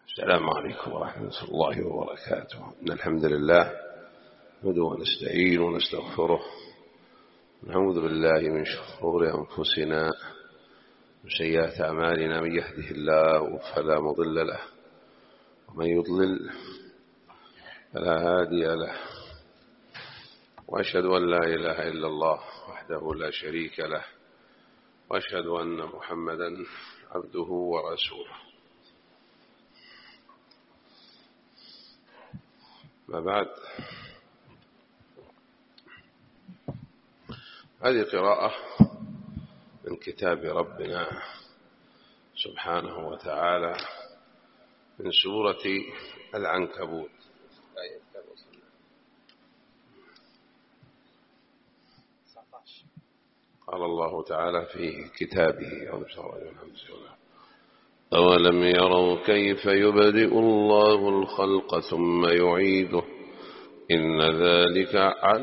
السلام عليكم ورحمة الله وبركاته. إن الحمد لله نحمده ونستعين ونستغفره، نعوذ بالله من شرور أنفسنا وسيئات أعمالنا. من يهده الله فلا مضل له ومن يضلل فلا هادي له، وأشهد أن لا إله إلا الله وحده لا شريك له، وأشهد أن محمدا عبده ورسوله. ما بعد، هذه قراءة من كتاب ربنا سبحانه وتعالى من سورة العنكبوت. قال الله تعالى في كتابه: أولم يروا كيف يبدئ الله الخلق ثم يعيده إن ذلك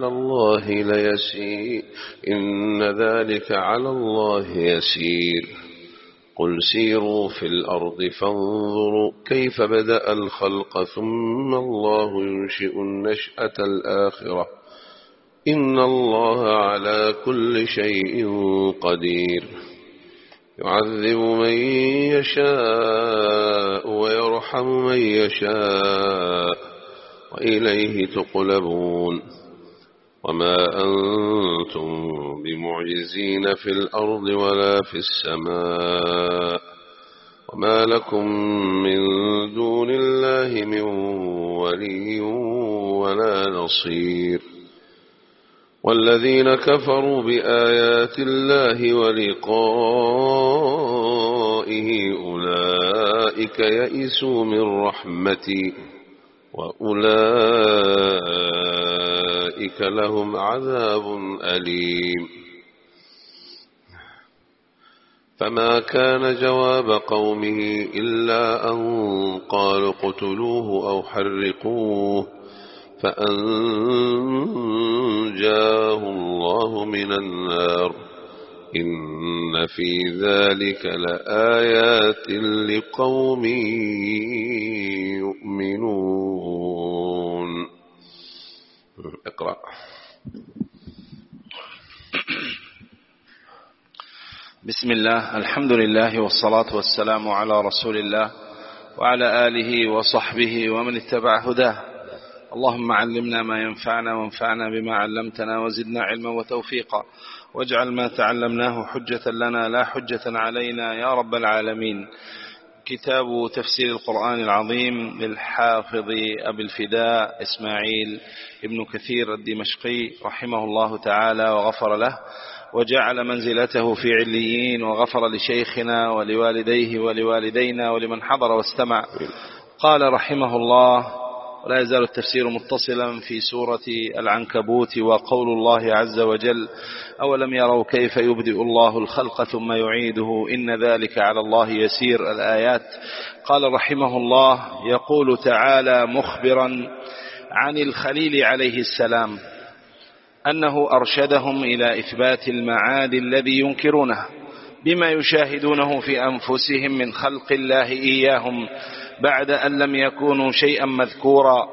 على الله يسير قل سيروا في الأرض فانظروا كيف بدأ الخلق ثم الله ينشئ النشأة الآخرة إن الله على كل شيء قدير يعذب من يشاء ويرحم من يشاء وإليه تقلبون وما أنتم بمعجزين في الأرض ولا في السماء وما لكم من دون الله من ولي ولا نصير والذين كفروا بآيات الله ولقائه أولئك يئسوا من رحمتي وأولئك لهم عذاب أليم. فما كان جواب قومه إلا أن قالوا اقتلوه أو حرقوه فأنجاه الله من النار إن في ذلك لآيات لقوم يؤمنون. اقرأ. بسم الله، الحمد لله والصلاة والسلام على رسول الله وعلى آله وصحبه ومن اتبع هداه. اللهم علمنا ما ينفعنا وانفعنا بما علمتنا وزدنا علما وتوفيقا واجعل ما تعلمناه حجة لنا لا حجة علينا يا رب العالمين. كتاب تفسير القرآن العظيم للحافظ أبي الفداء إسماعيل ابن كثير الدمشقي رحمه الله تعالى وغفر له وجعل منزلته في عليين، وغفر لشيخنا ولوالديه ولوالدينا ولمن حضر واستمع. قال رحمه الله: ولا يزال التفسير متصلا في سورة العنكبوت. وقول الله عز وجل: أولم يروا كيف يبدئ الله الخلق ثم يعيده إن ذلك على الله يسير. الآيات. قال رحمه الله: يقول تعالى مخبرا عن الخليل عليه السلام أنه أرشدهم إلى إثبات المعاد الذي ينكرونه بما يشاهدونه في أنفسهم من خلق الله إياهم بعد أن لم يكونوا شيئا مذكورا،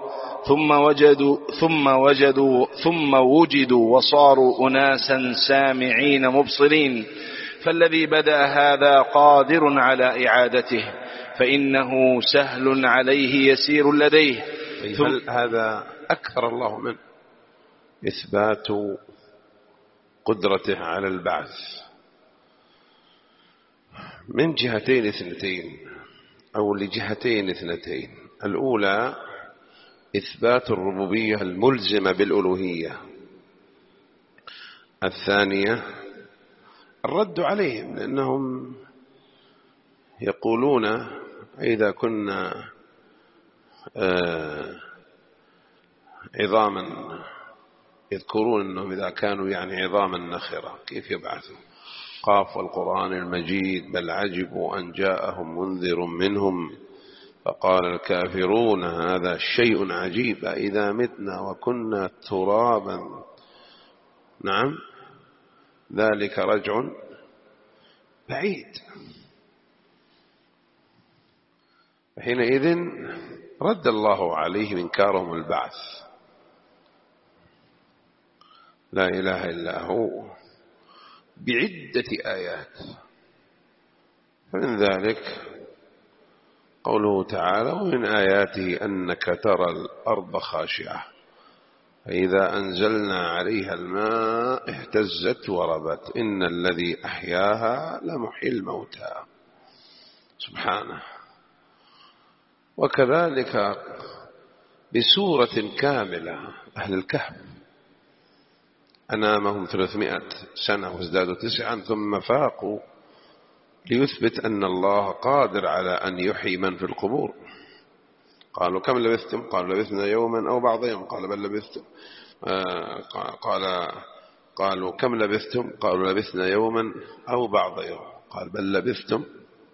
ثم وجدوا وصاروا أناسا سامعين مبصرين، فالذي بدأ هذا قادر على إعادته فإنه سهل عليه يسير لديه. هذا أكثر الله منه إثبات قدرته على البعث من جهتين اثنتين أو لجهتين اثنتين. الأولى إثبات الربوبية الملزمة بالألوهية، الثانية الرد عليهم، لأنهم يقولون إذا كنا عظاما، يذكرون أنهم إذا كانوا يعني عظاما نخرة كيف يبعثوا؟ قاف والقرآن المجيد بل عجبوا أن جاءهم منذر منهم فقال الكافرون هذا شيء عجيب إذا متنا وكنا ترابا نعم ذلك رجع بعيد. حينئذ رد الله عليهم إنكارهم البعث. لا إله إلا هو بعدة آيات. فمن ذلك قوله تعالى: ومن آياته أنك ترى الأرض خاشعة فإذا أنزلنا عليها الماء اهتزت وربت إن الذي أحياها لمحيي الموتى. سبحانه. وكذلك بسورة كاملة أهل الكهف أنامهم 300 سنة وازدادوا 9 ثم فاقوا ليثبت أن الله قادر على أن يحيي من في القبور. قالوا: كم لبثتم؟ قالوا: لبثنا يوما أو بعض يوم. قال: بل لبثتم. قالوا: كم لبثتم؟ قالوا: لبثنا يوما أو بعض يوم. قال: بل لبثتم.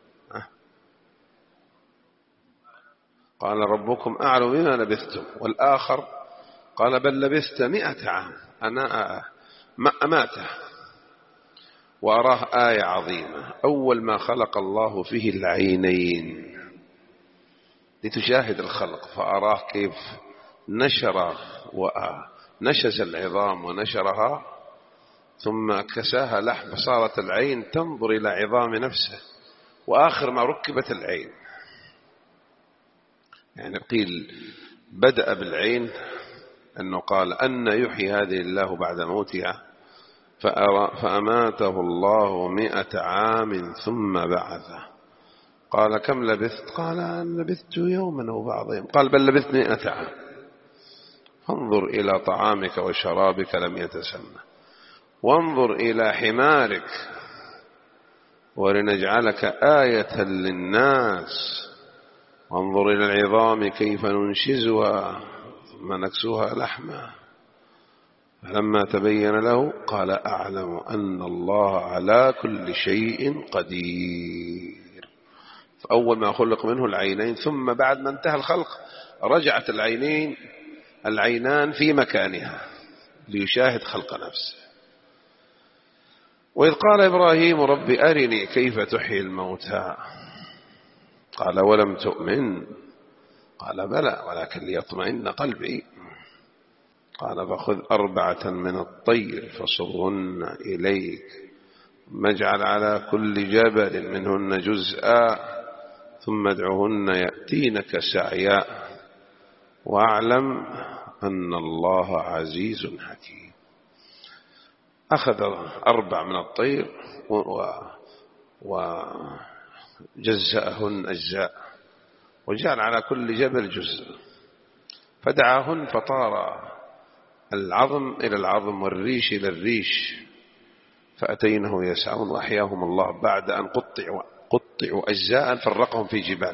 قال: ربكم أعلم بما لبثتم. والآخر قال: بل لبثت 100 عام. أنا أماته. وأراه آية عظيمة: أول ما خلق الله فيه العينين لتشاهد الخلق، فأراه كيف نشز العظام ونشرها ثم كساها لحم فصارت العين تنظر إلى عظام نفسه، وآخر ما ركبت العين. يعني قيل بدأ بالعين أنه قال: أن يحيي هذه الله بعد موتها، فأماته الله 100 عام ثم بعثه. قال: كم لبثت؟ قال: لبثت يوما أو بعض يوم. قال: بل لبثت 100 عام. فانظر إلى طعامك وشرابك لم يتسنى، وانظر إلى حمارك ولنجعلك آية للناس، وانظر إلى العظام كيف ننشزها ثم نكسوها لحما. فلما تبين له قال: أعلم أن الله على كل شيء قدير. فأول ما خلق منه العينين، ثم بعد ما انتهى الخلق رجعت العينان في مكانها ليشاهد خلق نفسه. وإذ قال إبراهيم: رب أرني كيف تحيي الموتى. قال: ولم تؤمن؟ قال: بلى ولكن ليطمئن قلبي. قال: فخذ 4 من الطير فصرهن إليك ثم اجعل على كل جبل منهن جزءا ثم ادعهن يأتينك سعيا واعلم أن الله عزيز حكيم. أخذ 4 من الطير وجزأهن أجزاء وجعل على كل جبل جزء، فدعاهن فطار العظم إلى العظم والريش إلى الريش، فأتينه يسعون وأحياهم الله بعد أن قطعوا أجزاء فرقهم في جبال.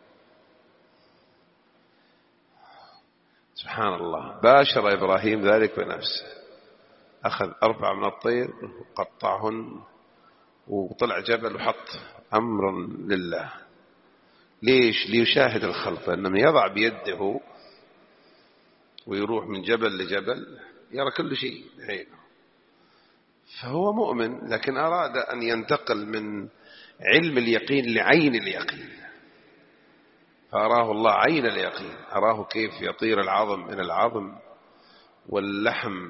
سبحان الله. باشر إبراهيم ذلك بنفسه، أخذ 4 من الطير وقطعهن وطلع جبل وحط أمرا لله. ليش؟ ليشاهد الخلق، لأنه يضع بيده ويروح من جبل لجبل يرى كل شيء بعينه. فهو مؤمن، لكن أراد أن ينتقل من علم اليقين لعين اليقين، فأراه الله عين اليقين، أراه كيف يطير العظم إلى العظم واللحم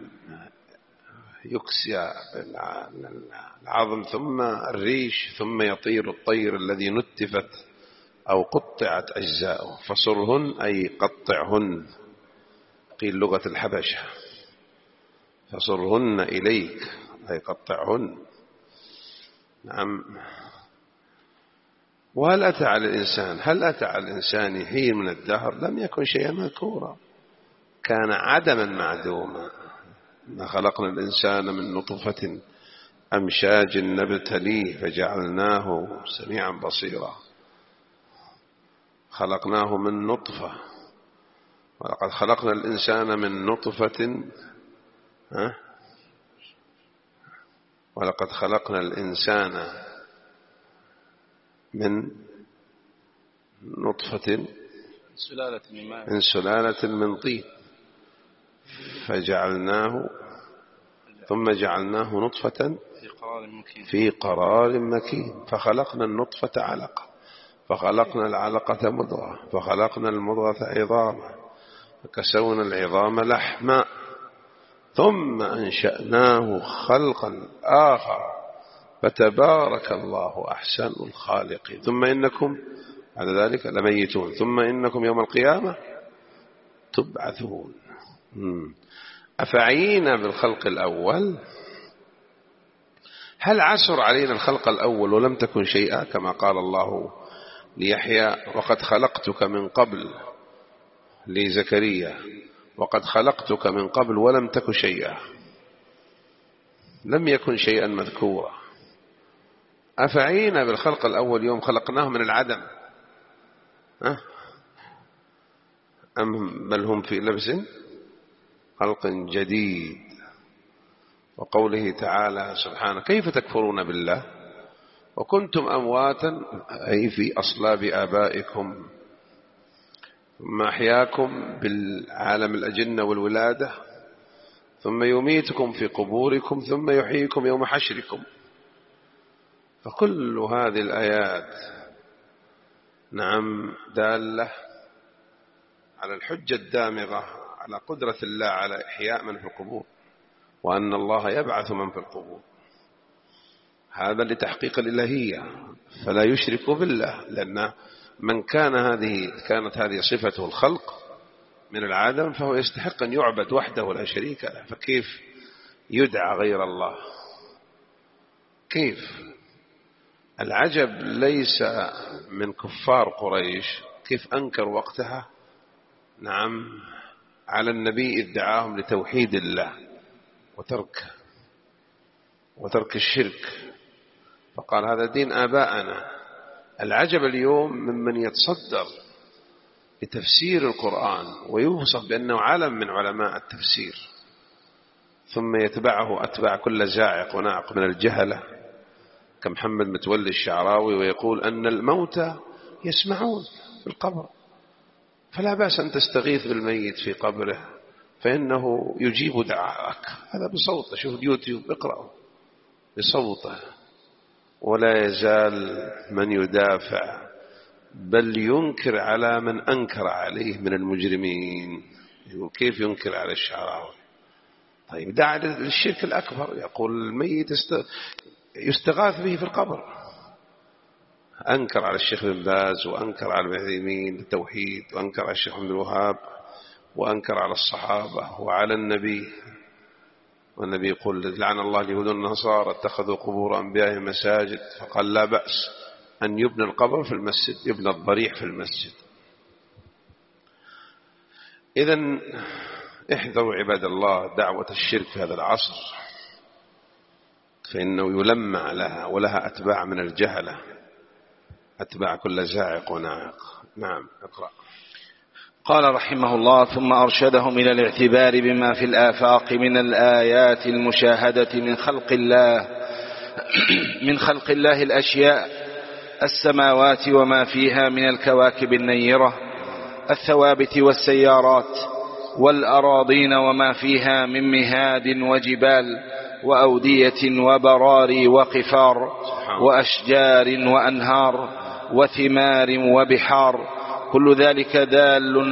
يكسى العظم ثم الريش ثم يطير الطير الذي نتفت أو قطعت أجزاؤه. فصرهن أي قطعهن، قيل لغة الحبشة. فصرهن إليك أي قطعهن. نعم. وهل أتى على الإنسان حين من الدهر لم يكن شيئا مذكورا، كان عدما معدوما. ما خلقنا الإنسان من نطفة أمشاج نبتليه فجعلناه سميعا بصيرا. خلقناه من نطفة، ولقد خلقنا الإنسان من نطفة ولقد خلقنا الإنسان من نطفة من سلالة من طين فجعلناه ثم جعلناه نطفة في قرار مكين فخلقنا النطفة علقة فخلقنا العلقة مضغة فخلقنا المضغة عظاما فكسونا العظام لحما ثم أنشأناه خلقا آخر فتبارك الله أحسن الخالقين ثم إنكم على ذلك لميتون ثم إنكم يوم القيامة تبعثون. أفعينا بالخلق الأول؟ هل عسر علينا الخلق الأول ولم تكن شيئا كما قال الله ليحيى وقد خلقتك من قبل لزكريا وقد خلقتك من قبل ولم تك شيئا، لم يكن شيئا مذكورا. أفعينا بالخلق الأول يوم خلقناه من العدم أم بل هم في لبس خلق جديد. وقوله تعالى سبحانه كيف تكفرون بالله وكنتم أمواتا أي في أصلاب آبائكم ثم أحياكم بالعالم الأجنة والولادة ثم يميتكم في قبوركم ثم يحييكم يوم حشركم. فكل هذه الآيات نعم دالة على الحجة الدامغة على قدرة الله على إحياء من في القبور وأن الله يبعث من في القبور، هذا لتحقيق الإلهية فلا يشرك بالله، لأن من كانت هذه صفته الخلق من العدم فهو يستحق أن يعبد وحده لا شريك له، فكيف يدعى غير الله؟ كيف؟ العجب ليس من كفار قريش كيف أنكر وقتها نعم على النبي إذ دعاهم لتوحيد الله وترك الشرك، فقال هذا دين آباءنا. العجب اليوم ممن يتصدر لتفسير القرآن ويوصف بأنه علم من علماء التفسير ثم يتبعه أتباع كل زاعق وناعق من الجهلة كمحمد متولي الشعراوي ويقول أن الموتى يسمعون في القبر فلا بأس أن تستغيث بالميت في قبره فإنه يجيب دعاءك. هذا بصوته، شوف اليوتيوب اقرأه بصوته. ولا يزال من يدافع بل ينكر على من أنكر عليه من المجرمين. يقول كيف ينكر على الشعراوي؟ طيب دعا للشرك الأكبر، يقول الميت يستغاث به في القبر. أنكر على الشيخ بن باز وأنكر على العثيمين التوحيد وأنكر على الشيخ بن الوهاب وأنكر على الصحابة وعلى النبي، والنبي يقول لعن الله اليهود والنصارى اتخذوا قبور أنبيائهم مساجد، فقال لا بأس أن يبنى القبر في المسجد، يبنى الضريح في المسجد. إذن احذروا عباد الله دعوة الشرك في هذا العصر، فإنه يلمع لها ولها أتباع من الجهلة، أتباع كل زاعق وناعق. نعم اقرأ. قال رحمه الله ثم أرشدهم إلى الاعتبار بما في الآفاق من الآيات المشاهدة من خلق الله الأشياء السماوات وما فيها من الكواكب النيرة الثوابت والسيارات والأراضين وما فيها من مهاد وجبال وأودية وبراري وقفار وأشجار وأنهار وثمار وبحار كل ذلك دال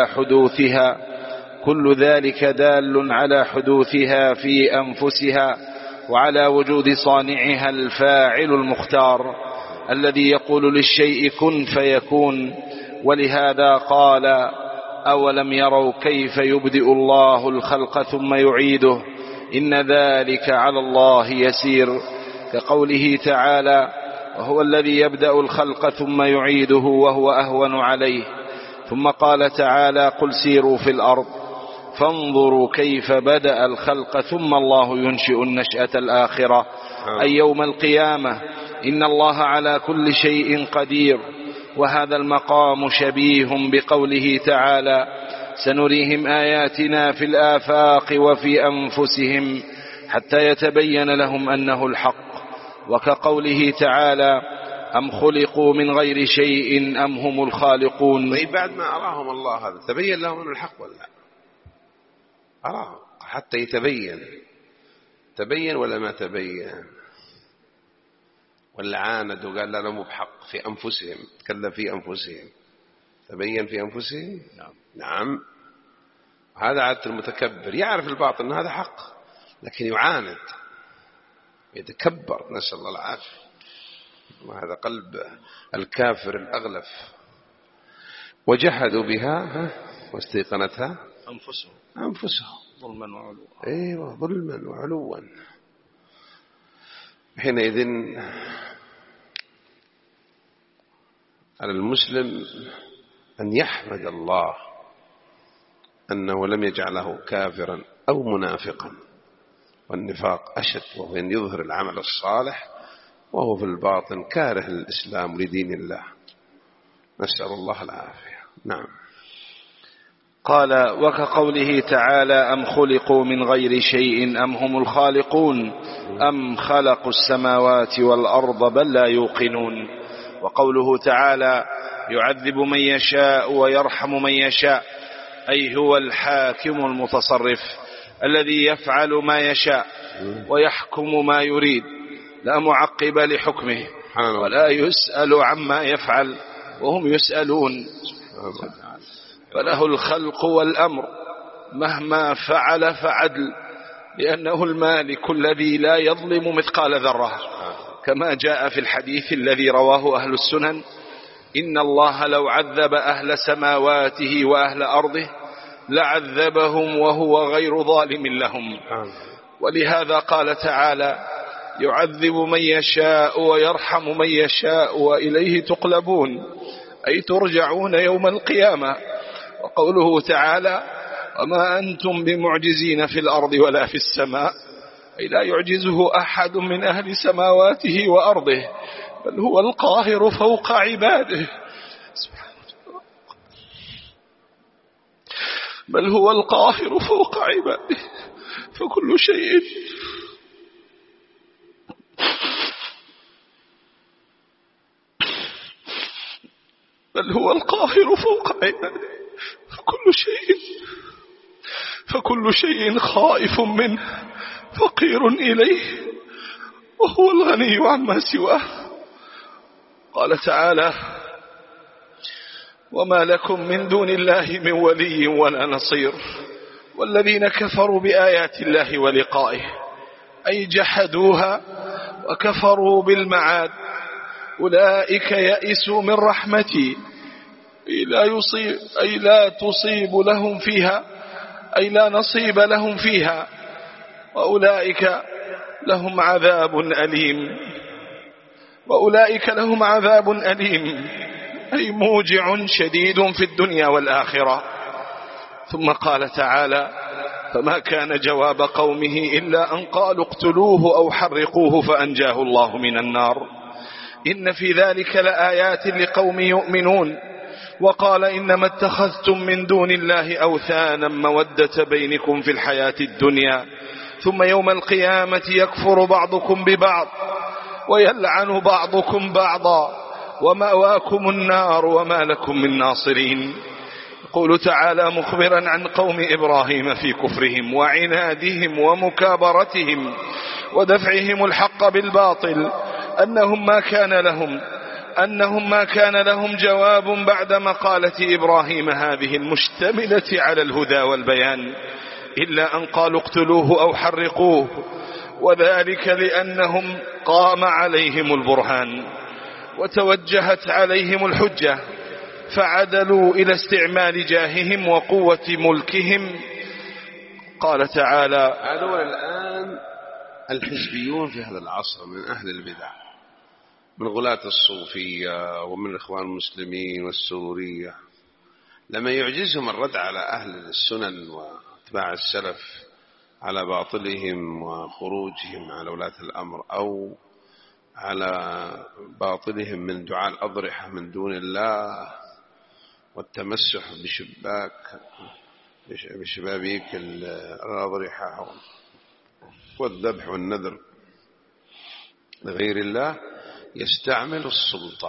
على حدوثها في أنفسها وعلى وجود صانعها الفاعل المختار الذي يقول للشيء كن فيكون. ولهذا قال أولم يروا كيف يبدئ الله الخلق ثم يعيده إن ذلك على الله يسير، كقوله تعالى وهو الذي يبدأ الخلق ثم يعيده وهو أهون عليه. ثم قال تعالى قل سيروا في الأرض فانظروا كيف بدأ الخلق ثم الله ينشئ النشأة الآخرة أي يوم القيامة إن الله على كل شيء قدير. وهذا المقام شبيه بقوله تعالى سنريهم آياتنا في الآفاق وفي أنفسهم حتى يتبين لهم أنه الحق. وكقوله تعالى أم خلقوا من غير شيء أم هم الخالقون. طيب بعد ما أراهم الله هذا تبين لهم أنه الحق ولا أراهم حتى تبين ولا ما تبين؟ ولا عاند وقال لا مو بحق في أنفسهم، تكلم في أنفسهم، تبين في أنفسهم. نعم. هذا عادة المتكبر، يعرف الباطل أن هذا حق لكن يعاند يتكبر، نسأل الله العافية. وهذا قلب الكافر الأغلف. وجحدوا بها واستيقنتها أنفسهم ظلما وعلوا. أيوة، ظلما وعلوا. حينئذ على المسلم أن يحمد الله أنه لم يجعله كافرا أو منافقا، والنفاق أشد، وهو أن يظهر العمل الصالح وهو في الباطن كاره للإسلام ولدين الله، نسأل الله العافية. نعم. قال: وكقوله تعالى: أم خلقوا من غير شيء أم هم الخالقون أم خلقوا السماوات والأرض بل لا يوقنون. وقوله تعالى: يعذب من يشاء ويرحم من يشاء، أي هو الحاكم المتصرف الذي يفعل ما يشاء ويحكم ما يريد، لا معقب لحكمه ولا يسأل عما يفعل وهم يسألون، فله الخلق والأمر مهما فعل فعدل، لأنه المالك الذي لا يظلم مثقال ذرة، كما جاء في الحديث الذي رواه أهل السنن: إن الله لو عذب أهل سماواته وأهل أرضه لعذبهم وهو غير ظالم لهم. ولهذا قال تعالى: يعذب من يشاء ويرحم من يشاء وإليه تقلبون، أي ترجعون يوم القيامة. وقوله تعالى: وما أنتم بمعجزين في الأرض ولا في السماء، أي لا يعجزه أحد من أهل سماواته وأرضه، بل هو القاهر فوق عباده، بل هو القاهر فوق عباده، فكل شيء بل هو القاهر فوق عباده، فكل شيء خائف منه فقير إليه، وهو الغني عما سواه. قال تعالى: وما لكم من دون الله من ولي ولا نصير، والذين كفروا بآيات الله ولقائه، أي جحدوها وكفروا بالمعاد، أولئك يئسوا من رحمتي، أي لا تصيب لهم فيها، أي لا نصيب لهم فيها، وأولئك لهم عذاب أليم، أي موجع شديد في الدنيا والآخرة. ثم قال تعالى: فما كان جواب قومه إلا أن قالوا اقتلوه أو حرقوه فأنجاه الله من النار، إن في ذلك لآيات لقوم يؤمنون. وقال: إنما اتخذتم من دون الله أوثانا مودة بينكم في الحياة الدنيا، ثم يوم القيامة يكفر بعضكم ببعض ويلعن بعضكم بعضا، ومأواكم النار وما لكم من ناصرين. يقول تعالى مخبرا عن قوم إبراهيم في كفرهم وعنادهم ومكابرتهم ودفعهم الحق بالباطل، أنهم ما كان لهم جواب بعد مقالة إبراهيم هذه المشتملة على الهدى والبيان إلا أن قالوا اقتلوه أو حرقوه، وذلك لأنهم قام عليهم البرهان وتوجهت عليهم الحجة، فعدلوا إلى استعمال جاههم وقوة ملكهم. قال تعالى: هذول الآن الحزبيون في هذا العصر من أهل البدع، من غلاة الصوفية ومن الإخوان المسلمين والسورية، لما يعجزهم الرد على أهل السنن واتباع السلف على باطلهم وخروجهم على ولاة الأمر، أو على باطلهم من دعاء الأضرحة من دون الله والتمسح بشبابيك الأضرحة والذبح والنذر لغير الله، يستعمل السلطة.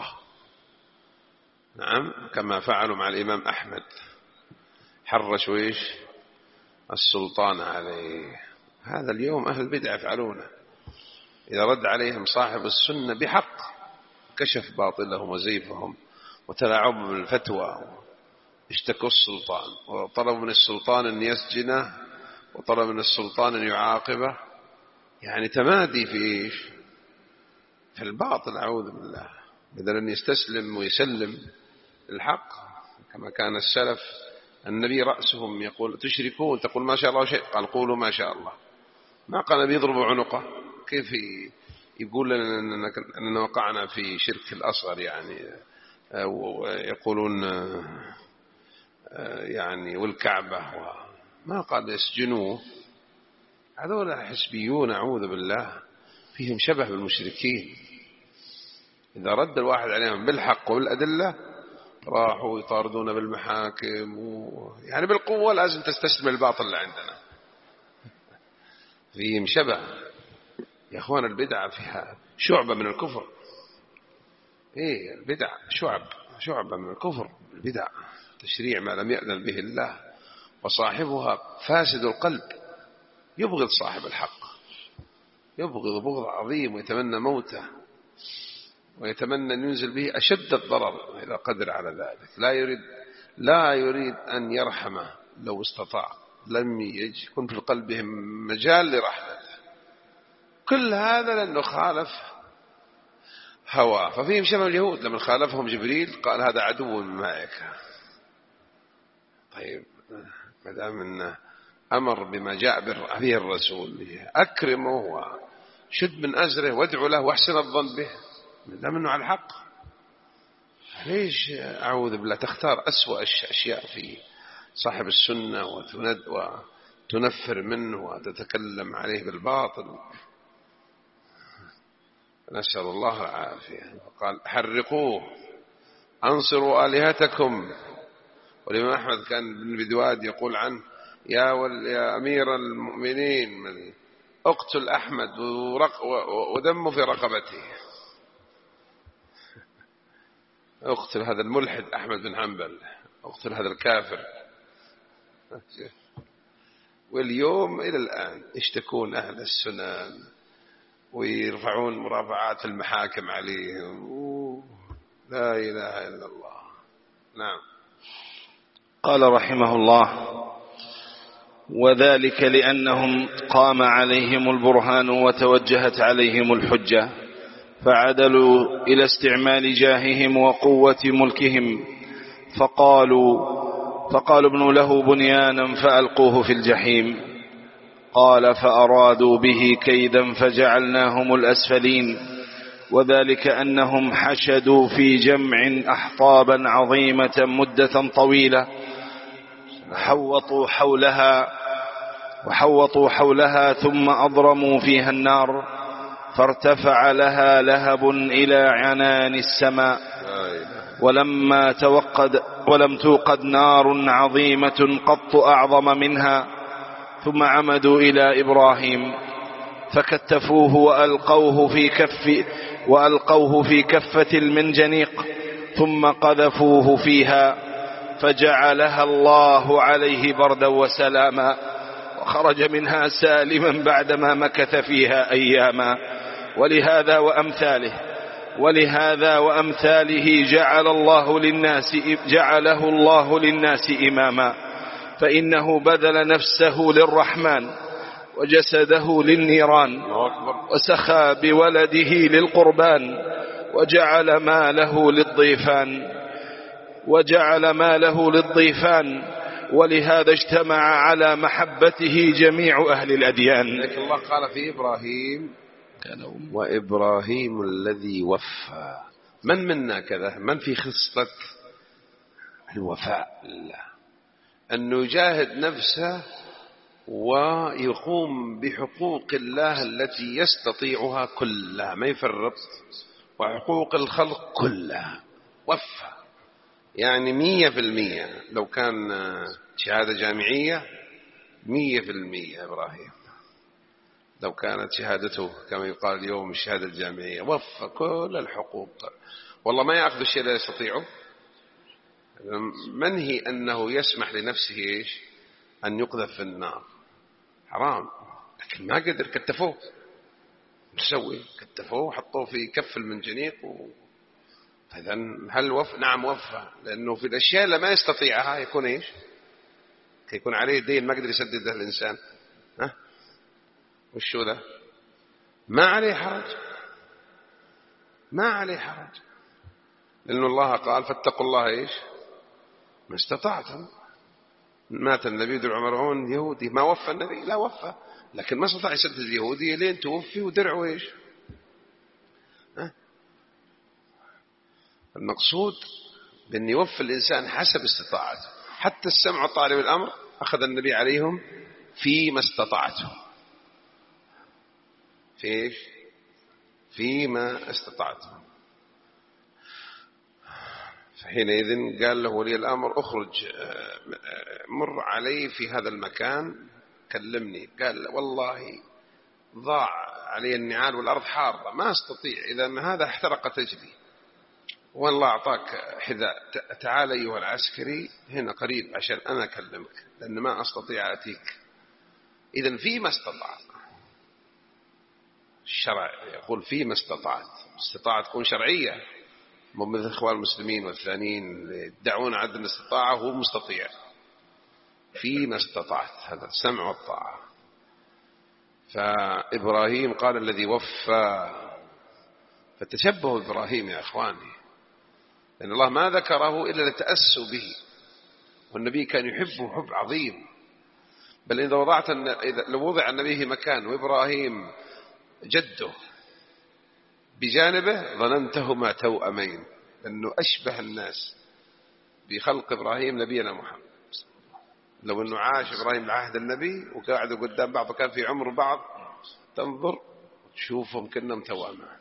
نعم، كما فعلوا مع الإمام أحمد، حرش ويش السلطان عليه. هذا اليوم أهل البدع يفعلونه. إذا رد عليهم صاحب السنة بحق كشف باطلهم وزيفهم وتلاعبهم بالفتوى، اشتكوا السلطان وطلبوا من السلطان أن يسجنه وطلب من السلطان أن يعاقبه، يعني تمادي في إيش؟ في الباطل، أعوذ بالله، بدل أن يستسلم ويسلم الحق كما كان السلف. النبي رأسهم يقول تشركون، تقول ما شاء الله شيء، قال قولوا ما شاء الله. ما قال بيضرب عنقه، كيف يقول لنا أننا وقعنا في شرك الأصغر يعني، ويقولون يعني والكعبة، ما قال يسجنوه. هذول حسبيون أعوذ بالله، فيهم شبه بالمشركين. إذا رد الواحد عليهم بالحق وبالأدلة راحوا يطاردون بالمحاكم يعني بالقوة لازم تستسلم الباطل اللي عندنا. فيهم شبه يا أخوان. البدعة فيها شعبة من الكفر. إيه البدع شعبة من الكفر. البدع تشريع ما لم يأذن به الله، وصاحبها فاسد القلب، يبغض صاحب الحق، يبغض بغض عظيم، ويتمنى موته، ويتمنى أن ينزل به أشد الضرر إذا قدر على ذلك. لا يريد أن يرحمه لو استطاع، لم يكن في قلبهم مجال لرحمته. كل هذا لأنه خالف هواه. ففيهم شبه اليهود لما خالفهم جبريل قال هذا عدو من الملائكة. طيب ما دام أنه أمر بما جاء به الرسول أكرمه وشد من أزره وادعو له واحسن الظن به ما دام أنه على الحق. ليش أعوذ بالله تختار أسوأ الأشياء في صاحب السنة وتنفر منه وتتكلم عليه بالباطل؟ نسأل الله العافية. قال حرقوه أنصروا آلهتكم. والإمام أحمد كان بن بدواد يقول عنه يا أمير المؤمنين اقتل أحمد ودمه في رقبته. اقتل هذا الملحد أحمد بن حنبل، اقتل هذا الكافر. واليوم إلى الآن يشتكون أهل السنن ويرفعون مرافعات المحاكم عليهم. لا إله إلا الله. نعم. قال رحمه الله: وذلك لأنهم قام عليهم البرهان وتوجهت عليهم الحجة، فعدلوا إلى استعمال جاههم وقوة ملكهم، فقالوا ابنوا له بنيانا فألقوه في الجحيم. قال: فأرادوا به كيدا فجعلناهم الأسفلين. وذلك أنهم حشدوا في جمع أحطابا عظيمة مدة طويلة، وحوطوا حولها ثم أضرموا فيها النار، فارتفع لها لهب إلى عنان السماء، ولم توقد نار عظيمة قط أعظم منها. ثم عمدوا إلى إبراهيم فكتفوه وألقوه في كفة المنجنيق، ثم قذفوه فيها فجعلها الله عليه بردا وسلاما، وخرج منها سالما بعدما مكث فيها أياما. ولهذا وأمثاله جعله الله للناس إماما، فإنه بذل نفسه للرحمن وجسده للنيران، وسخى بولده للقربان، وجعل ماله للضيفان، ولهذا اجتمع على محبته جميع أهل الأديان. لكن الله قال في إبراهيم: وإبراهيم الذي وفى. من منا كذا؟ من في خصلة الوفاء لله، أنه يجاهد نفسه ويقوم بحقوق الله التي يستطيعها كلها، ما يفرط، وحقوق الخلق كلها وفى. يعني 100%. لو كان شهادة جامعية 100% إبراهيم، لو كانت شهادته كما يقال اليوم الشهادة الجامعية، وفى كل الحقوق. والله ما يأخذ الشيء لا يستطيعه. منهي أنه يسمح لنفسه إيش؟ أن يقذف في النار، حرام، لكن ما قدر كتفوه. نسوي؟ كتفوه وحطوه في كف المنجنيق إذا هل وفى؟ نعم وفى، لأنه في الأشياء اللي ما يستطيعها يكون إيش؟ يكون عليه دين ما قدر يسدده الإنسان. وشو ذا؟ ما عليه حرج، ما عليه حرج، لأن الله قال فاتقوا الله إيش ما استطعتم. مات النبي درع مرعون يهودي، ما وفى النبي؟ لا وفى، لكن ما استطاع يسدد اليهودي لين توفي ودرعه إيش. المقصود بأن يوفي الإنسان حسب استطاعته. حتى السمع وطالب الأمر أخذ النبي عليهم فيما استطعته، في إيش؟ فيما استطعته. فحينئذ قال له ولي الأمر اخرج مر علي في هذا المكان كلمني. قال والله ضاع علي النعال والأرض حارة ما أستطيع، إذا هذا احترقت رجلي والله أعطاك حذاء، تعال أيها العسكري هنا قريب عشان أنا أكلمك لأن ما أستطيع أتيك. إذن فيما استطعت، الشرع يقول فيما استطعت، استطاعت تكون شرعية، مو مثل إخوان المسلمين والثانيين يدعون عدم الاستطاعة وهو مستطيع. فيما استطعت هذا السمع والطاعة. فإبراهيم قال الذي وفى، فتشبهوا إبراهيم يا أخواني، لأن الله ما ذكره إلا لتأسوا به، والنبي كان يحبه حب عظيم. بل إذا لو وضع النبي في مكان وإبراهيم جده بجانبه ظننتهما توأمين، لأنه أشبه الناس بخلق إبراهيم نبينا محمد. لو أنه عاش إبراهيم بعهد النبي وقاعدوا قدام بعض وكان في عمر بعض تنظر تشوفهم كأنهم توأمان.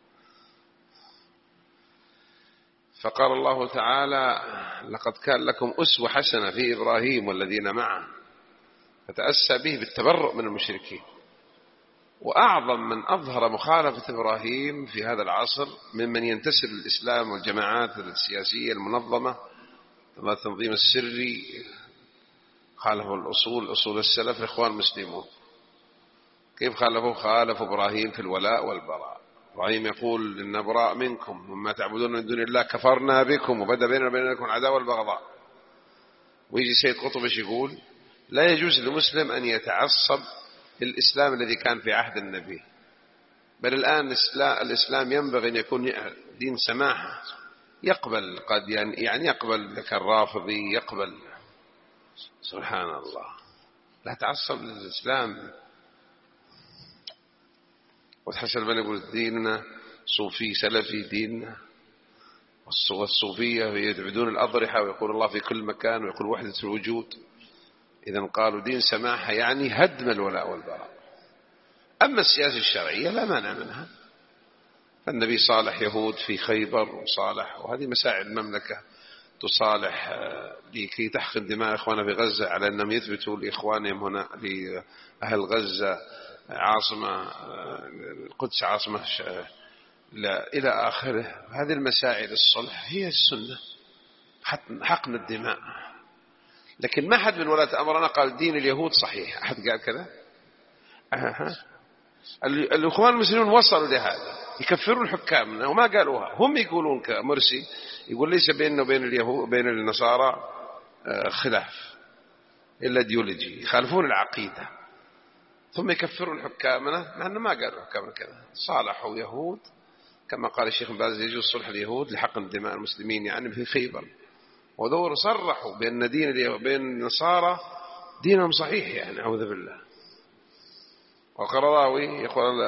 فقال الله تعالى لقد كان لكم أسوة حسنة في إبراهيم والذين معه، فتأسى به بالتبرؤ من المشركين. وأعظم من أظهر مخالفة إبراهيم في هذا العصر ممن ينتسب للإسلام والجماعات السياسية المنظمة والتنظيم السري، خالفوا أصول السلف الإخوان المسلمون. كيف خالفوا؟ خالفوا إبراهيم في الولاء والبراء. إبراهيم يقول إن براء منكم وما تعبدون من دون الله كفرنا بكم وبدأ بيننا وبينكم العداوة والبغضاء. ويجي سيد قطب يقول لا يجوز لمسلم أن يتعصب للإسلام الذي كان في عهد النبي، بل الآن الإسلام ينبغي أن يكون دين سماحة، يقبل قد يعني يقبل لك الرافضي يقبل. سبحان الله، لا تعصب للإسلام. وتحسن بنا يقول ديننا صوفي سلفي ديننا، والصوفية يعبدون الأضرحة ويقول الله في كل مكان ويقول وحدة الوجود. إذن قالوا دين سماحة يعني هدم الولاء والبراء. أما السياسة الشرعية لا مانع منها، فالنبي صالح يهود في خيبر وصالح، وهذه مساعي المملكة تصالح لكي تحقن دماء إخواننا في غزة على أنهم يثبتوا لإخوانهم هنا لأهل غزة عاصمة القدس عاصمة إلى آخره. هذه المساعي للصلح هي السنة، حقن الدماء. لكن ما حد من ولاة أمرنا قال دين اليهود صحيح، أحد قال كذا؟ الإخوان المسلمون وصلوا لهذا، يكفرون حكامنا وما قالوها. هم يقولون كمرسي يقول ليس بيننا وبين اليهود بين النصارى خلاف إلا ديولوجي، يخالفون العقيدة، ثم يكفرون حكامنا مع أنه ما قالوا حكامنا كذا. صالحوا يهود كما قال الشيخ بن باز يجوز صلح اليهود لحقن دماء المسلمين يعني في خيبر، ودور صرحوا بأن بين النصارى دينهم صحيح يعني أعوذ بالله. وقرضاوي يقول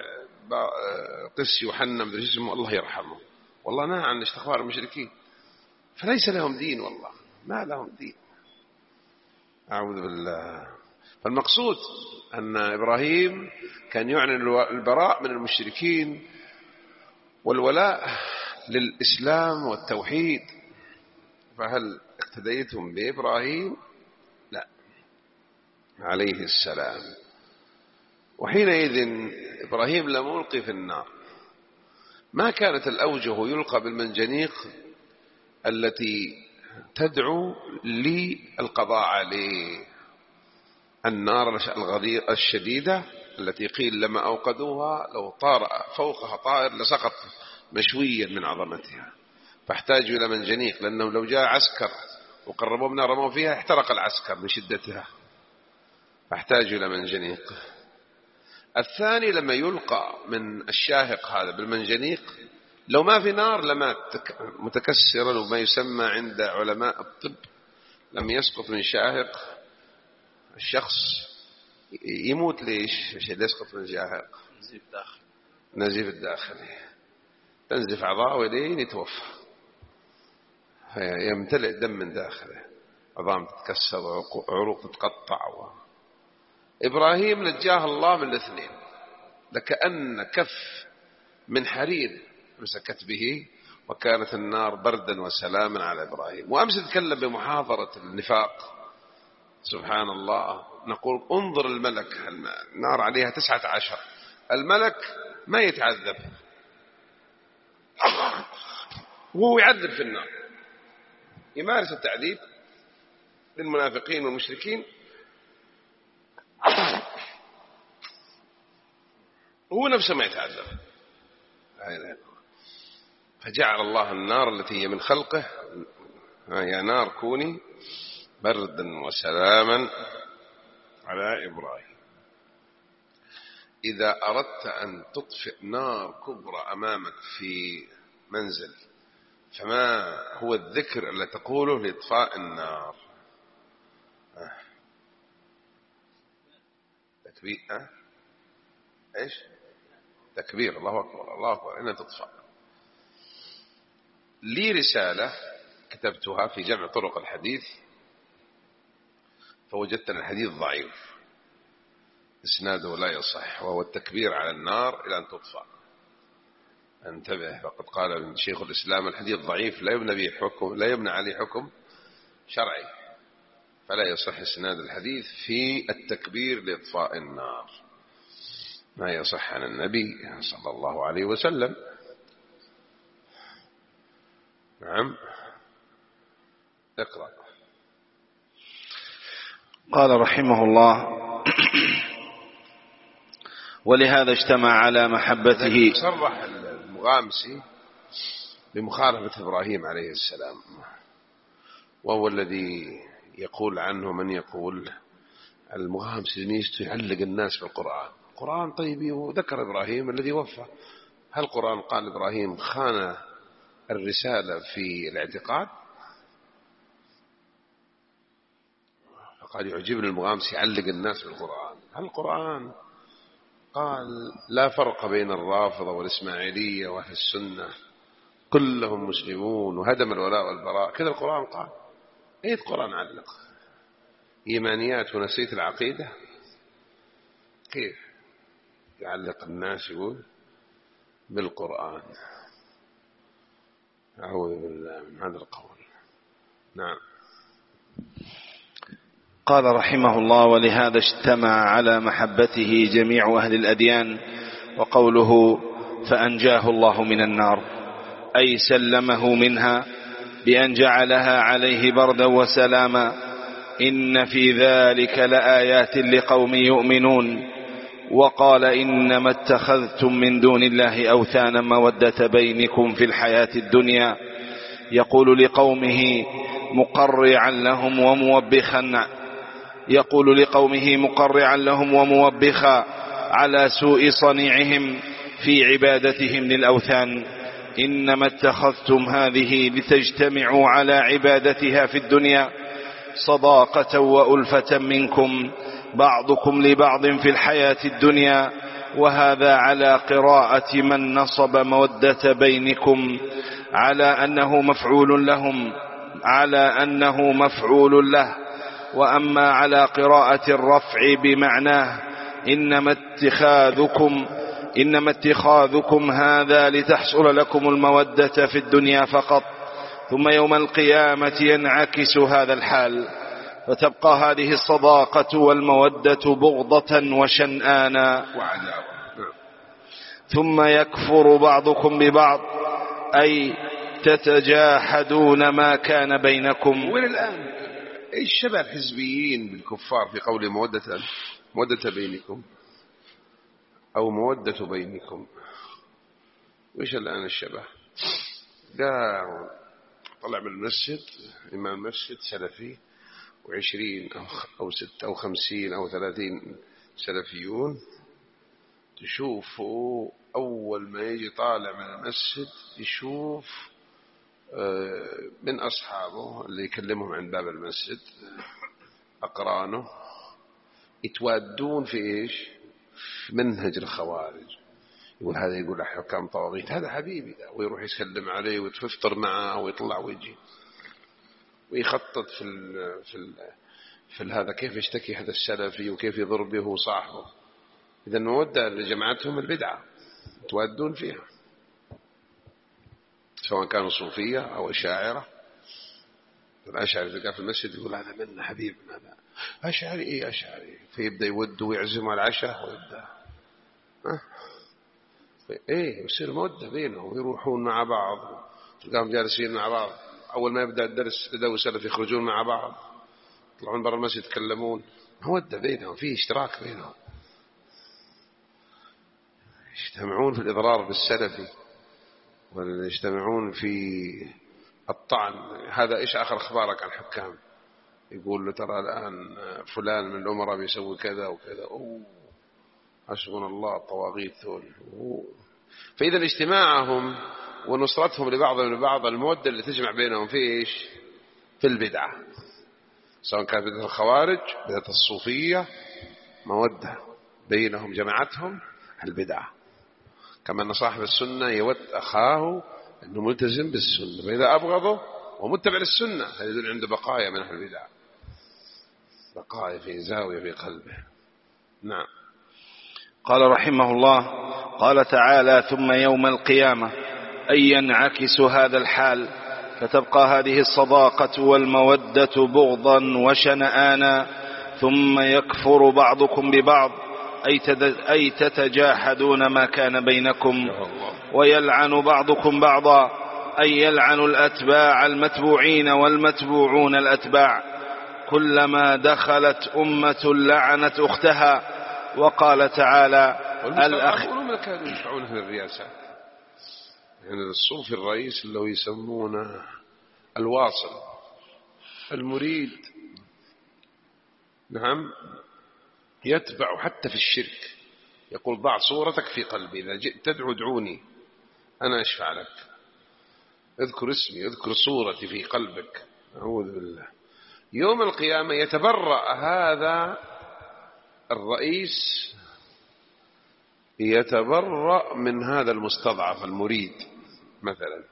قس يوحنا مدري اسمه الله يرحمه والله نهى عن استغفار المشركين، فليس لهم دين، والله ما لهم دين أعوذ بالله. فالمقصود أن إبراهيم كان يعلن البراء من المشركين والولاء للإسلام والتوحيد. فهل اقتديتم بإبراهيم؟ لا عليه السلام. وحينئذ إبراهيم لم يلقي في النار، ما كانت الأوجه يلقى بالمنجنيق التي تدعو للقضاء عليه. النار الغضيرة الشديدة التي قيل لما أوقدوها لو طار فوقها طائر لسقط مشويا من عظمتها، فاحتاجوا إلى منجنيق، لأنه لو جاء عسكر وقربوا منها رموا فيها احترق العسكر من شدتها، فاحتاجوا إلى منجنيق. الثاني لما يلقى من الشاهق هذا بالمنجنيق لو ما في نار لمات متكسرا، وما يسمى عند علماء الطب لما يسقط من شاهق الشخص يموت. ليش يسقط من شاهق؟ نزيف الداخلي، تنزف أعضاء ولين يتوفى، يمتلئ دم من داخله، عظام تتكسر وعروق تتقطع. إبراهيم نجاه الله من الاثنين، لكأن كف من حرير مسكت به، وكانت النار بردا وسلاما على إبراهيم. وأمس نتكلم بمحاضرة النفاق، سبحان الله، نقول انظر الملك، النار عليها 19، الملك ما يتعذب وهو يعذب في النار، يمارس التعذيب للمنافقين والمشركين، هو نفسه ما يتعذب. فجعل الله النار التي هي من خلقه يا نار كوني بردا وسلاما على إبراهيم. إذا أردت أن تطفئ نار كبرى أمامك في منزل، فما هو الذكر الذي تقوله لإطفاء النار؟ تكبير. إيش؟ تكبير، الله أكبر الله أكبر، إنها تطفأ. لي رسالة كتبتها في جمع طرق الحديث، فوجدت أن الحديث ضعيف إسناده لا يصح، وهو التكبير على النار إلى أن تطفأ. انتبه، فقد قال شيخ الإسلام الحديث ضعيف لا يبنى به حكم، لا يبنى عليه حكم شرعي، فلا يصح إسناد الحديث في التكبير لإطفاء النار، ما يصح عن النبي صلى الله عليه وسلم. نعم، اقرأ. قال رحمه الله: ولهذا اجتمع على محبته. صرح المغامسي بمخالفة إبراهيم عليه السلام، وهو الذي يقول عنه من يقول المغامسي ميزته يعلق الناس بالقرآن. القرآن طيب، وذكر إبراهيم الذي وفى. هل القرآن قال إبراهيم خان الرسالة في الاعتقاد؟ فقال يعجبني المغامسي يعلق الناس بالقرآن. هل القرآن قال لا فرق بين الرافضة والإسماعيلية وأهل السنة كلهم مسلمون وهدم الولاء والبراء؟ كذا القرآن قال. أي القرآن علق إيمانيات ونسيت العقيدة؟ كيف يعلق الناس يقول بالقرآن؟ أعوذ بالله من هذا القول. نعم. قال رحمه الله: ولهذا اجتمع على محبته جميع أهل الأديان. وقوله فأنجاه الله من النار أي سلمه منها بأن جعلها عليه بردا وسلاما. إن في ذلك لآيات لقوم يؤمنون. وقال: إنما اتخذتم من دون الله أوثانا مودة بينكم في الحياة الدنيا. يقول لقومه مقرعا لهم وموبخا على سوء صنيعهم في عبادتهم للأوثان. إنما اتخذتم هذه لتجتمعوا على عبادتها في الدنيا صداقة وألفة منكم بعضكم لبعض في الحياة الدنيا. وهذا على قراءة من نصب مودة بينكم على أنه مفعول له. وأما على قراءة الرفع بمعناه إنما اتخاذكم هذا لتحصل لكم المودة في الدنيا فقط، ثم يوم القيامة ينعكس هذا الحال، فتبقى هذه الصداقة والمودة بغضة وشنآنا، ثم يكفر بعضكم ببعض أي تتجاحدون ما كان بينكم. وإلى الآن إيش شبه الحزبيين بالكفار في قول مودة بينكم؟ أو مودة بينكم. وإيش الآن الشبه؟ قام طلع من المسجد إمام المسجد سلفي 20 أو 6 أو 50 أو 30 سلفيون، تشوفوا أول ما يجي طالع من المسجد يشوف من أصحابه اللي يكلمهم عند باب المسجد أقرانه يتوادون في إيش؟ في منهج الخوارج. يقول هذا يقول حكام طواغيت، هذا حبيبي ده، ويروح يسلم عليه ويتفطر معه ويطلع ويجي ويخطط في هذا كيف يشتكي هذا السلفي وكيف يضرب به صاحبه. إذا المودة اللي جمعتهم البدعة يتوادون فيها، سواء كانوا صوفية أو أشاعرة. الأشعري تلقاه في المسجد يقول هذا منا حبيب، هذا أشعري إيه أشعري، فيبدأ يود ويعزم على العشاء ويبدأ إيه يصير مودة بينهم ويروحون مع بعض، تلقاهم جالسين مع بعض. أول ما يبدأ الدرس بدأوا سلف يخرجون مع بعض، يطلعون برا المسجد يتكلمون، مودة بينهم، فيه اشتراك بينهم، يجتمعون في الإضرار بالسلفي ويجتمعون في الطعن. هذا إيش آخر أخبارك عن حكام؟ يقول له ترى الآن فلان من الأمراء بيسوي كذا وكذا. حسبنا الله الطواغيت ذول. فإذا اجتماعهم ونصرتهم لبعضهم لبعض المودة اللي تجمع بينهم في إيش؟ في البدعة، سواء كانت بدعة الخوارج بدعة الصوفية، مودة بينهم جمعتهم البدعة. كما أن صاحب السنة يود أخاه أنه ملتزم بالسنة، فإذا أبغضه ومتبع للسنة هذا يدل عنده بقايا من أهل البدع، بقايا في زاوية في قلبه. نعم. قال رحمه الله: قال تعالى: ثم يوم القيامة أي ينعكس هذا الحال، فتبقى هذه الصداقة والمودة بغضا وشنآنا، ثم يكفر بعضكم ببعض، أي تتجاحدون ما كان بينكم، ويلعن بعضكم بعضا، أي يلعن الأتباع المتبوعين والمتبوعون الأتباع، كلما دخلت أمة لعنت أختها. وقال تعالى: والمستضعفون كانوا يدفعون في الرياسات، يعني الصوفي الرئيس اللي يسمونه الواصل المريد، نعم، يتبع حتى في الشرك، يقول ضع صورتك في قلبي، إذا جئت تدعو ادعوني أنا أشفع لك، اذكر اسمي، اذكر صورتي في قلبك. أعوذ بالله. يوم القيامة يتبرأ هذا الرئيس، يتبرأ من هذا المستضعف المريد مثلا.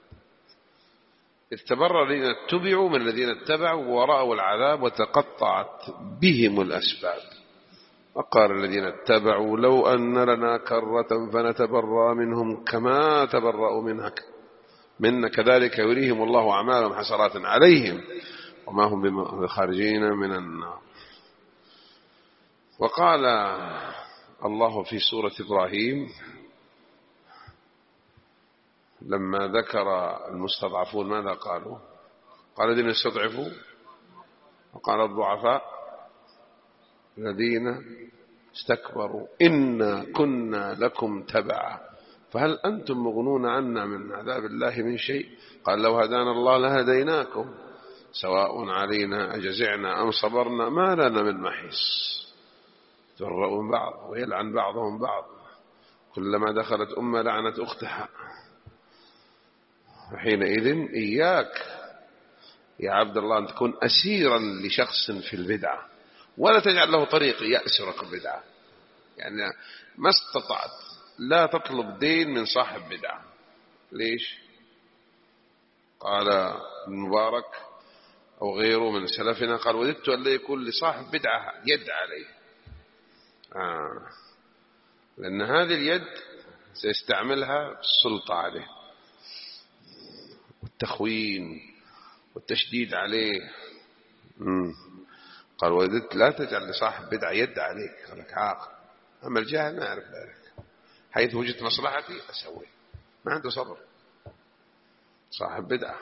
اتبرأ الذين اتبعوا من الذين اتبعوا ورأوا العذاب وتقطعت بهم الأسباب. وقال الذين اتبعوا لو أن لنا كرة فنتبرأ منهم كما تبرأوا منا كذلك يريهم الله أعمالهم حسرات عليهم وما هم بخارجين من النار. وقال الله في سورة إبراهيم لما ذكر المستضعفون ماذا قالوا؟ قال الذين استضعفوا، وقال الضعفاء الذين استكبروا إنا كنا لكم تبعا فهل أنتم مغنون عنا من عذاب الله من شيء؟ قال لو هدانا الله لهديناكم سواء علينا أجزعنا أم صبرنا ما لنا من محيص. تبرؤوا من بعض ويلعن بعضهم بعض، كلما دخلت أمة لعنت أختها. حينئذ إياك يا عبد الله أن تكون أسيرا لشخص في البدعة، ولا تجعل له طريق يأسرك البدعة. يعني ما استطعت لا تطلب دين من صاحب بدعة. ليش؟ قال المبارك أو غيره من سلفنا قال وددت أن لا يكون لصاحب بدعة يد عليه، لأن هذه اليد سيستعملها السلطة عليه والتخوين والتشديد عليه. قال وددت لا تجعل لصاحب بدعة يد عليك، قالك عاقل. أما الجاهل ما يعرف ذلك، حيث وجدت مصلحتي أسوي، ما عنده صبر. صاحب بدعة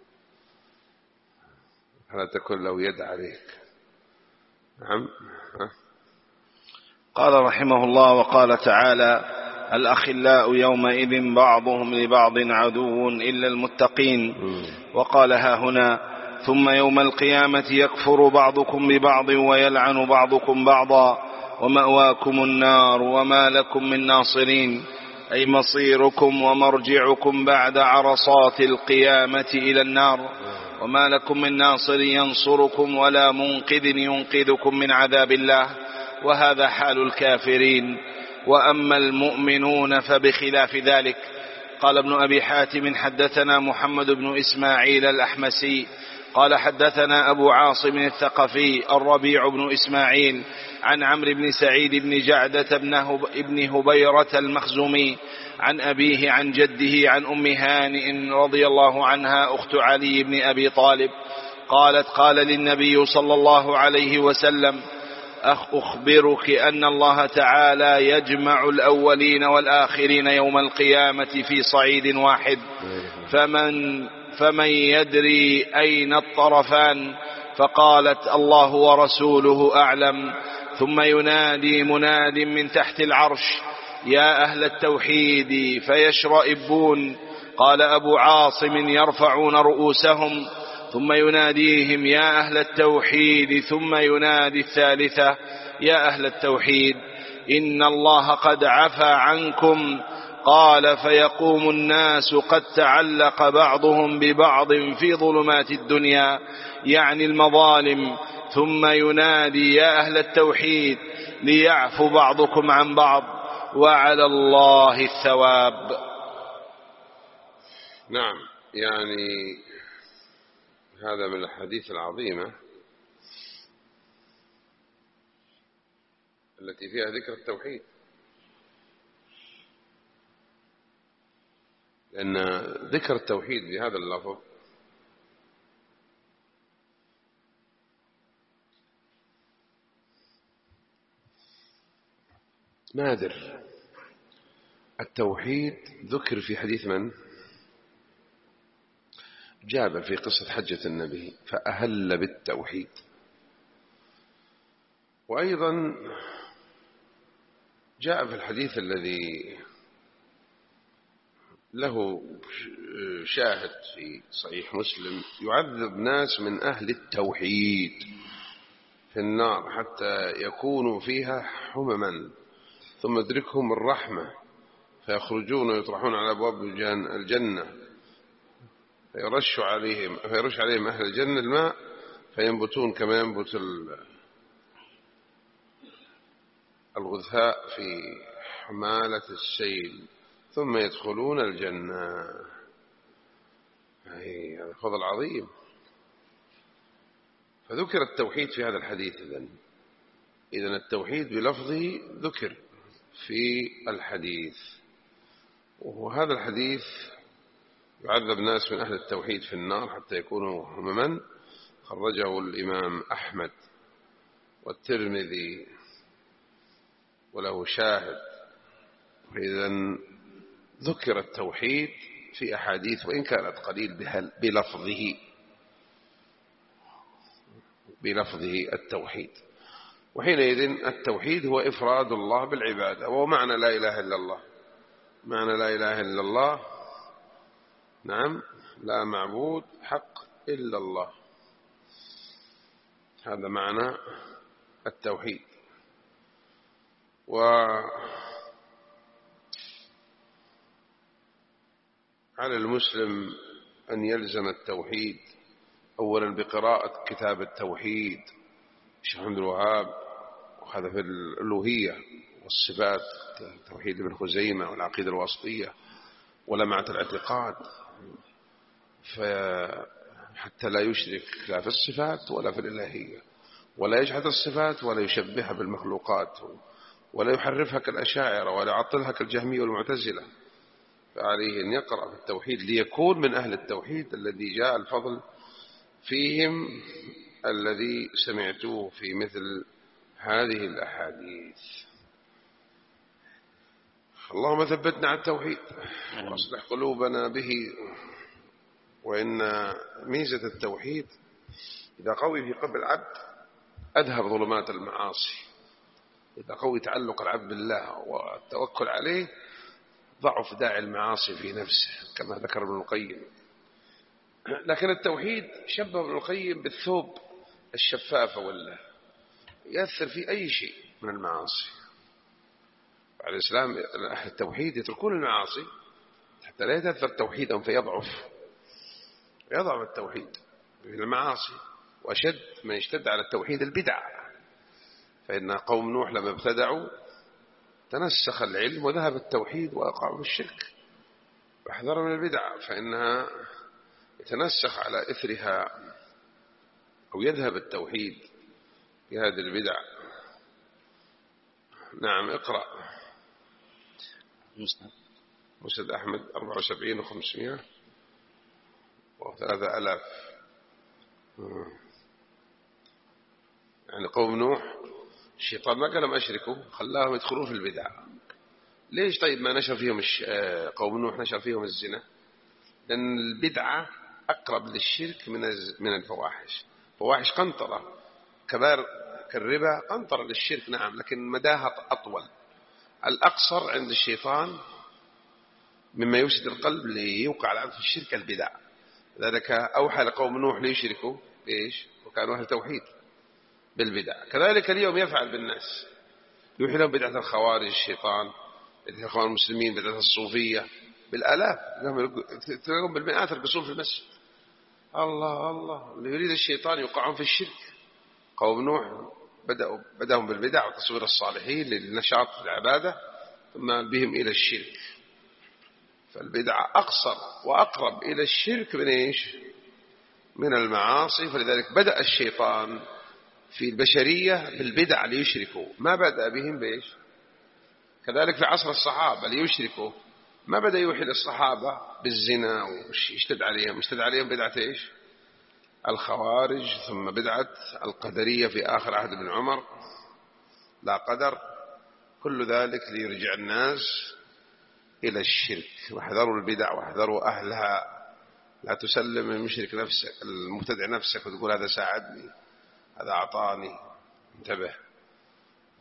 فلا تكن له يد عليك. نعم. قال رحمه الله: وقال تعالى: الأخلاء يومئذ بعضهم لبعض عدو إلا المتقين. وقال هنا: ثم يوم القيامة يكفر بعضكم ببعض ويلعن بعضكم بعضا ومأواكم النار وما لكم من ناصرين، أي مصيركم ومرجعكم بعد عرصات القيامة إلى النار، وما لكم من ناصر ينصركم ولا منقذ ينقذكم من عذاب الله، وهذا حال الكافرين. وأما المؤمنون فبخلاف ذلك. قال ابن أبي حاتم: حدثنا محمد بن إسماعيل الأحمسي قال حدثنا أبو عاصم الثقفي الربيع بن إسماعيل عن عمرو بن سعيد بن جعدة ابن هبيرة المخزومي عن أبيه عن جده عن أم هانئ رضي الله عنها أخت علي بن أبي طالب قالت: قال للنبي صلى الله عليه وسلم: أخبرك أن الله تعالى يجمع الأولين والآخرين يوم القيامة في صعيد واحد، فمن يدري أين الطرفان؟ فقالت: الله ورسوله أعلم. ثم ينادي مناد من تحت العرش: يا أهل التوحيد، فيشرئبون. قال أبو عاصم: يرفعون رؤوسهم. ثم يناديهم: يا أهل التوحيد. ثم ينادي الثالثة: يا أهل التوحيد، إن الله قد عفى عنكم. قال: فيقوم الناس قد تعلق بعضهم ببعض في ظلمات الدنيا، يعني المظالم. ثم ينادي: يا أهل التوحيد، ليعفو بعضكم عن بعض، وعلى الله الثواب. نعم، يعني هذا من الحديث العظيمة التي فيها ذكر التوحيد، لأن ذكر التوحيد بهذا اللفظ نادر. التوحيد ذكر في حديث من؟ جابر في قصة حجة النبي، فأهل بالتوحيد. وأيضا جاء في الحديث الذي له شاهد في صحيح مسلم: يعذب ناس من أهل التوحيد في النار حتى يكونوا فيها حمما، ثم يدركهم الرحمة فيخرجون ويطرحون على أبواب الجنة، فيرش عليهم أهل الجنة الماء فينبتون كما ينبت الغثاء في حمالة السيل، ثم يدخلون الجنة. هذا فضل عظيم. فذكر التوحيد في هذا الحديث. إذن التوحيد بلفظه ذكر في الحديث، وهذا الحديث يعذب ناس من أهل التوحيد في النار حتى يكونوا همما، خرجه الإمام أحمد والترمذي وله شاهد. إذن ذكر التوحيد في أحاديث وإن كانت قليل بلفظه التوحيد. وحينئذ التوحيد هو إفراد الله بالعبادة، وهو معنى لا إله إلا الله. معنى لا إله إلا الله، نعم، لا معبود حق إلا الله، هذا معنى التوحيد. وعلى المسلم أن يلزم التوحيد أولا بقراءة كتاب التوحيد الشيخ محمد الوهاب، وهذا في الألوهية والصفات، توحيد ابن خزيمة والعقيدة الواسطية ولمعة الاعتقاد، حتى لا يشرك لا في الصفات ولا في الإلهية، ولا يجحد الصفات ولا يشبهها بالمخلوقات، ولا يحرفها كالأشاعرة ولا يعطلها كالجهمية والمعتزلة. فعليه أن يقرأ في التوحيد ليكون من أهل التوحيد الذي جاء الفضل فيهم الذي سمعتوه في مثل هذه الأحاديث. اللهم ثبتنا على التوحيد واصلح قلوبنا به. وإن ميزة التوحيد إذا قوي في قلب العبد أذهب ظلمات المعاصي. إذا قوي تعلق العبد بالله والتوكل عليه ضعف داعي المعاصي في نفسه كما ذكر ابن القيم. لكن التوحيد شبه ابن القيم بالثوب الشفافة، ولا يأثر في أي شيء من المعاصي. على الإسلام التوحيد يتركون المعاصي حتى لا يتأثر توحيدهم فيضعف التوحيد في المعاصي. وأشد ما يشتد على التوحيد البدع، فإن قوم نوح لما ابتدعوا تنسخ العلم وذهب التوحيد وأقعوا في الشرك. واحذروا من البدع فإنها يتنسخ على إثرها أو يذهب التوحيد في هذه البدع. نعم اقرأ. مسند أحمد 74,500 و3,000. يعني قوم نوح الشيطان ما قالهم أشركوا، خلاهم يدخلون في البدع. ليش طيب ما نشر فيهم قوم نوح نشر فيهم الزنا؟ لأن البدعة أقرب للشرك من الفواحش. فواحش قنطرة، كبار كالربا قنطرة للشرك نعم، لكن مداها أطول. الأقصر عند الشيطان مما يفسد القلب ليوقع العبد في الشرك البدع. ذلك أوحى لقوم نوح ليشركوا إيش؟ وكانوا أهل توحيد بالبدع. كذلك اليوم يفعل بالناس، يوحي لهم بدعة الخوارج الشيطان، بدعة الإخوان المسلمين، بدعة الصوفية بالآلاف، تلاقون بالمئات يرقصون في المسجد. الله الله، اللي يريد الشيطان يوقعون في الشرك. قوم نوح بدأهم بالبدع وتصوير الصالحين للنشاط في العبادة، ثم بهم إلى الشرك. فالبدعة أقصر وأقرب إلى الشرك من إيش؟ من المعاصي. فلذلك بدأ الشيطان في البشرية بالبدع ليشركوا، ما بدأ بهم بإيش؟ كذلك في عصر الصحابة ليشركوا، ما بدأ يوحي للصحابة بالزنا ويشتد عليهم بدعة إيش؟ الخوارج، ثم بدعة القدرية في آخر عهد ابن عمر، لا قدر. كل ذلك ليرجع الناس إلى الشرك. واحذروا البدع واحذروا أهلها. لا تسلم المشرك نفسك، المبتدع نفسك، وتقول هذا ساعدني، هذا أعطاني. انتبه.